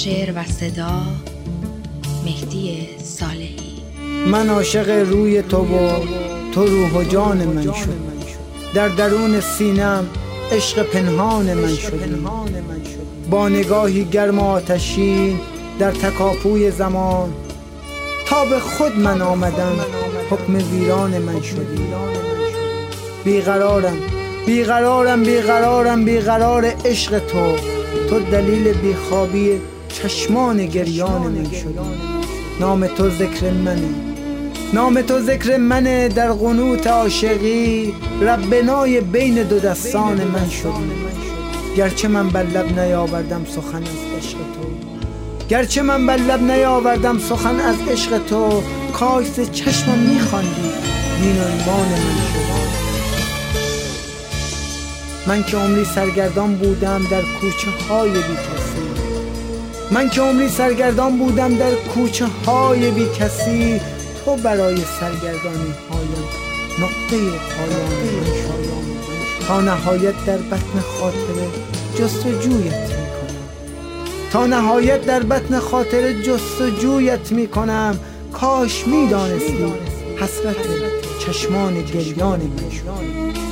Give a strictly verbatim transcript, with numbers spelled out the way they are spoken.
شعر و صدا مهدی صالحی. من عاشق روی تو و تو روح و جان من شد، در درون سینم عشق پنهان من شد. با نگاهی گرم و آتشین در تکاپوی زمان، تا به خود من آمدم حکم ویران من شدی. بیقرارم بیقرارم بیقرارم بیقرار عشق تو، تو دلیل بیخوابی چشمان گریان من شدی. نام تو ذکر منه، نام تو ذکر منه، در قنوت عاشقی ربنای بین دو دستان من شدی. گرچه من بر لب نیاوردم سخن از عشق تو، گرچه من بر لب نیاوردم سخن از عشق تو، کاش ز چشمم میخواندی دین و ایمان من شدی. من که عمری سرگردان بودم در کوچه های بی کسی، من که عمری سرگردان بودم در کوچه های بی کسی، تو برای سرگردانی هایم نقطه پایان من شدی. تا نهایت در بطن خاطره جستجویت میکنم، تا نهایت در بطن خاطره جستجویت میکنم. کاش میدانستی حسرت چشمان گریان من شدی.